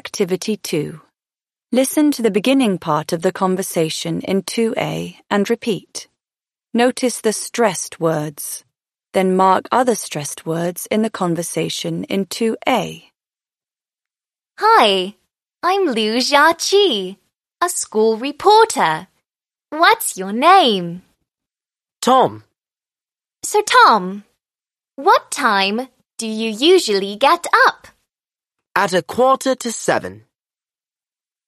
Activity 2. Listen to the beginning part of the conversation in 2A and repeat. Notice the stressed words. Then mark other stressed words in the conversation in 2A. Hi, I'm Liu Xiaqi, a school reporter. What's your name? Tom. So Tom, what time do you usually get up? At 6:45.